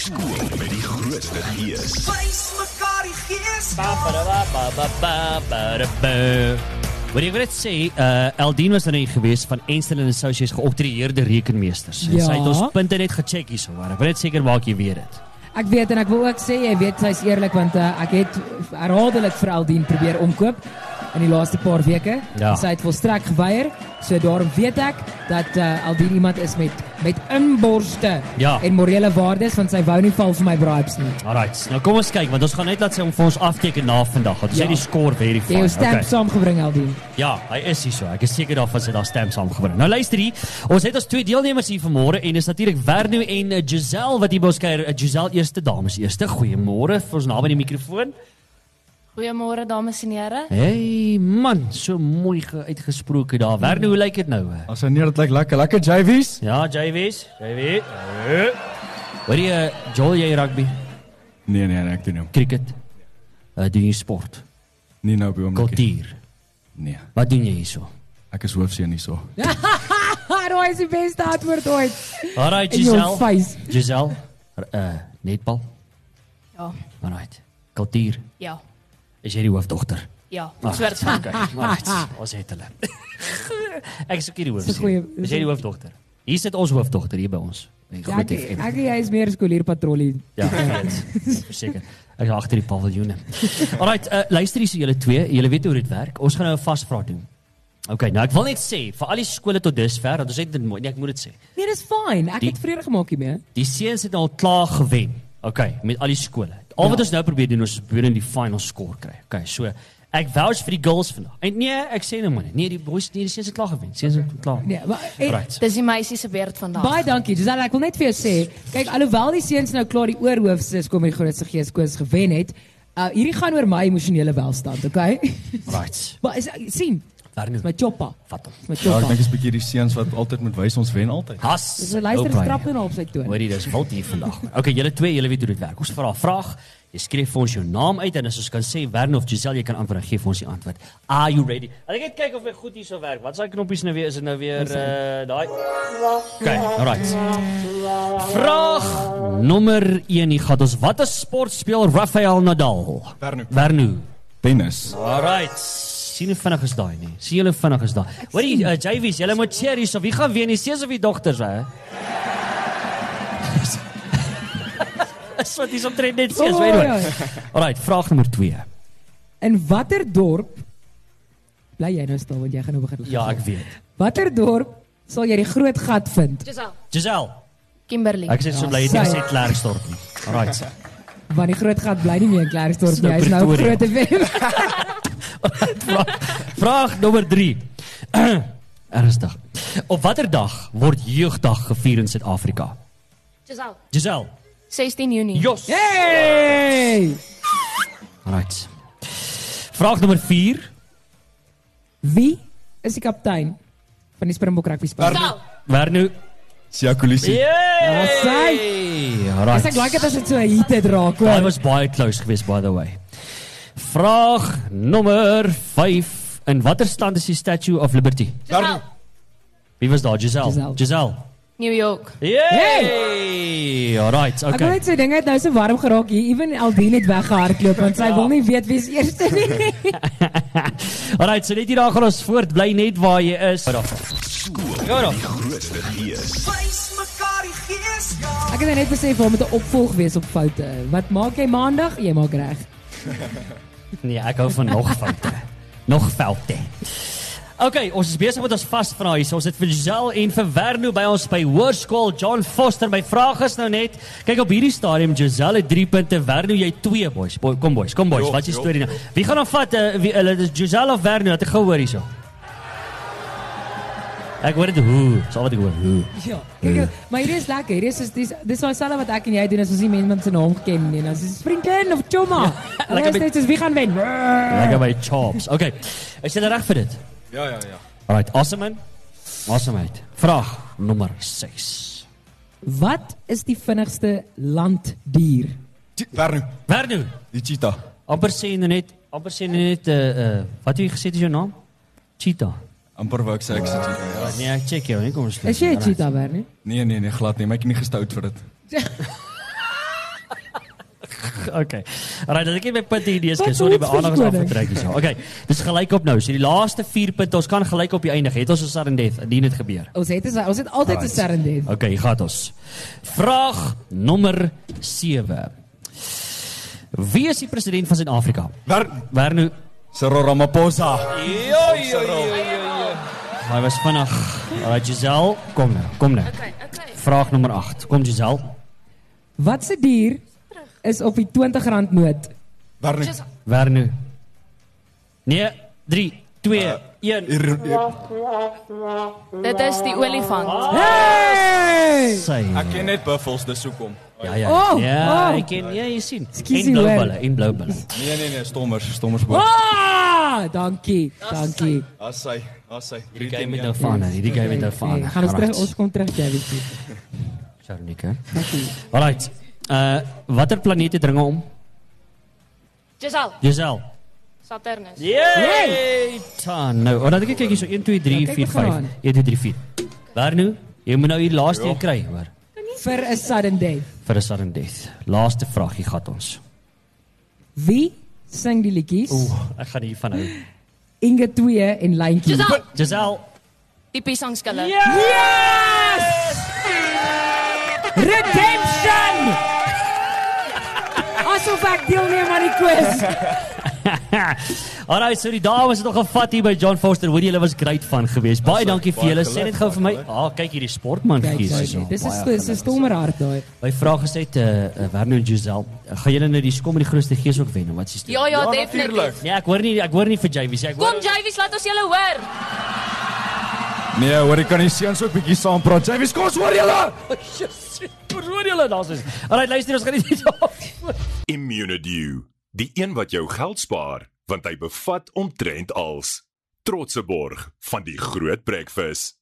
Skool met die grootste gees. Wys mekaar die gees. Wat ek wil net sê, Eldien was nou gewees van Enstel & Associates geoptreëerde rekenmeesters. En Ja. sy het ons punte net gecheck hierso, maar ek wil net seker maak jy weet dit. Ek weet en ek wil ook sê, jy weet, sy is eerlik want ek het herhaaldelik vir Aldien probeer omkoop in die laaste paar weke. Ja. Sy het volstrek geweier, so daarom weet ek dat Aldien iemand is met inborste Ja. en morele waardes, want sy wou nie val vir my bribes nie. Alright, nou kom ons kyk, want ons gaan net laat sy om vir ons afteken na vandag, want ons het die score Jy verify. het jou stamp saamgebring, Aldien. Ja, hy is hier so. Ek is seker daarvan sy daar stem saamgebring. Nou luister hier, ons het ons twee deelnemers hier vanmôre en is natuurlik Vernou en Giselle wat hier by ons kuier. Giselle eerste, dames eerste. Goeiemôre vir ons naby die mikrofoon. Goeiemôre dames en here. Hey man, so mooi uitgesproke daar. Vernou, hoe lyk dit nou? As hy nie, dit lyk lekker JV's. Ja, JV's. Wat jy Joel jy rugby, Nee, ek doen nie. cricket, doen jy sport, Nie nou op die oomblik. kultuur. Nee, Wat doen jy hierso? ek is hoofseun hierso. Daai is die beste antwoord ooit. Alright, In your Giselle. face. Giselle, netbal. Ja, Alright. Kultuur. ja, Is jy die hoofdogter? ja. Soort van. Alright, ons het hulle. Ek is ook hier die Dis 'n goeie- hoofdogter. Is jy die hoofdogter? Hier sit ons hoofdogter hier by ons. By Ja, Groot ek FM. en jy is meer skolierpatrollie. Ja, ek weet. Verseker. Ek is agter die paviljoene. Alright, luister hier so julle twee. Julle weet hoe dit werk. Ons gaan nou 'n vasvraag doen. Okay, nou ek wil net sê vir al die skole tot dusver, dat ons het nee, ek moet dit sê. Nee, dis fyn. Ek Die- het vrede gemaak hiermee. Die seuns het al klaar gewen. Okay, met al die skole. Al wat ons nou probeer doen is probeer in die final score kry. Okay, so ek vouch vir die girls vandag. En nee, ek sê nou maar net. Nee, die boys, nee, die seuns het klaar gewen. Seuns het klaar. Nee, maar Right. Dis die meisie se beurt vandag. baie dankie. Giselle, ek wil net vir jou sê, kyk, alhoewel die seuns nou klaar die oorhoofse kom die grootste geeskoos gewen het, hierdie gaan oor my emosionele welstand, okay? Right. Maar sien, Vernou. dis my choppa. Vat hom. Dis my Ja, ek choppa. dink is 'n bietjie die seuns wat altyd moet wys ons wen altyd. Has. Dis 'n luisterstrap en op sy toon. Hoorie, dis wild hier vandag. Okay, julle twee, julle weet hoe dit werk. Ons vra 'n vraag. Jy skryf vir ons jou naam uit en as ons kan sê Vernou of Giselle, jy kan antwoord, gee vir ons die antwoord. Are you ready? Ek net kyk of ek goed hierso werk. Wat is daai knoppies nou weer? Is dit nou weer daai? Okay, alright. Vraag nommer 1 hier gaan ons. Watter sport speel Rafael Nadal? Vernou. Tennis. Alright. Sien hoe vinnig is daai nie. Sien julle vinnig is daai. Hoorie, JV's, julle moet cheer hierso. Wie gaan wen? Die seuns of die dogters, hè? Is wat is omtrent net seuns, Oh, weet ja. jy. Alright, vraag nommer 2. In watter dorp bly jy nou stil want jy gaan nou begin lag. Ja, ek weet. Watter dorp sal jy die groot gat vind? Giselle. Giselle, Kimberley. ek sê so bly jy sy. nie sê Klerksdorp nie. Alright. Want die groot gat bly nie meer in Klerksdorp nie. Dis Hy is nou op Pretoria. Groot FM. Vraag nommer 3. Ernstig. Op watter dag word jeugdag gevier in Suid-Afrika? Giselle. Giselle. 16 Junie. Jos. Hey! Alright. Vraag nommer 4. Wie is die kaptein van die Springbok rugby span? Giselle. Vernou. Siya Kolisi. Yay! sy. Alright. Ek like dit as dit so heated raak, Daai hoor. was baie close geweest, by the way. Vraag nommer 5. In watter stand is die Statue of Liberty? Giselle. Wie was daar? Giselle. Giselle. Giselle. New York. Yay! Alright, Ek wil okay. net sê dinge het nou so warm geraak hier. Even Aldien het weggehardloop want sy wil nie weet wie is eerste nie. Alright, so net hier daar gaan ons voort. Bly net waar jy is. Skool Ja, met die grootste gees. Wys mekaar die gees. Ja. Ek het net besef waar moet 'n opvolg wees op foute. Wat maak jy maandag? Jy maak reg. Nee, ek hou van nog foute. Nog foute. Okay, ons is besig met ons vasvraag hier. So ons het vir Giselle en vir Vernou by ons by Hoërskool John Foster. My vraag is nou net, kyk op hierdie stadium Giselle het 3 punte, Vernou jy 2 boys. Kom boys. Wat is die storie nou? Wie gaan dan vat? Dis Giselle of Vernou? Het ek gehoor hierso. Ek hoor dit hoe. Sal wat ek hoor hoe. Ja. Kyk, maar hierdie is lekker. Hierdie is dis nou selfs wat ek en jy doen as ons nie mense se naam ken nie. As dis vriendin of chomma. lekker Hulle is net soos wie gaan wen. Lekker by chops. Okay. Is jy reg vir dit? Ja. Alright, awesome man. Awesome mate. Vraag nommer 6. Wat is die vinnigste landdier? Vernou. Die cheetah. Amper sê net wat het jy gesê is jou naam? Cheetah. Amper wou ek sê ek sê cheetah. Ja. Nee, ek check jou, nie kom ons. Is jy 'n cheetah, Bernie? Nee, glad nie, maar ek is nie gestout vir dit. Okay. Alright, dan ek het my punte hier deeskeer. Sorry, my aandag is afgetrek hier so. Okay, dis gelyk op nou. So die laaste 4 punte, ons kan gelyk op die eindig. Het ons 'n sudden death indien dit gebeur? Ons het altyd 'n sudden death. Okay, hier gaan ons. Vraag nommer 7. Wie is die president van Suid-Afrika? Waar nou? Cyril Ramaphosa. Hy was vinnig. Alright, Giselle, kom nou. Okay. Vraag nommer 8. Kom Giselle. Wat se dier is op die R20 noot? Waar nou? Nee, 3, 2, 1. Dit is die olifant. Hey! Sy. Ek ken net buffels, dis hoekom. Ja, Oh. ek ken, ja, jy sien. Excuse En me, blou bulle. Nee, stommers boot. Dankie. As sy. Die game met nou van, die game met nou van. Gaan ons kom terug, Javi. Sharonika. Alright. Watter planeet het ringe om? Giselle. Saturnus. Yay! Nou, dan kyk hier so 1 2 3 4 5. 1 2 3 4. Waar nou? Jy moet nou hier laaste een kry, hoor. Vir 'n sudden death. Vir 'n sudden death. Laaste vraag, hier gaan ons. Wie sing die liedjies? Ek gaan hiervan hou. Inge 2 en Lyntjie. Giselle. Die piesangskille. Yes! Redemption! Asof ek deelneem aan die quiz. Alright, so die dames het nog gevat hier by John Foster. Hoor jy, hulle was great van geweest. Baie dankie vir julle. Sê net gou vir my. Kyk hierdie sportman gees hierso. Dis is 'n stommer hart daai. My vraag is net Werner en Giselle, gaan julle nou die Skom met die grootste gees ook wen? Wat is die storie? Ja, definitief. Nee, ek hoor nie vir Javies. Kom Javies, laat ons julle hoor. Nee, hoor, ek kan die seuns ook bietjie saam praat. Javies, kom ons hoor julle. Hoor julle daar is. Alright, luister, ons gaan nie Immunedew, die een wat jou geld spaar, want hy bevat omtrent als trotse borg van die Groot Breakfast.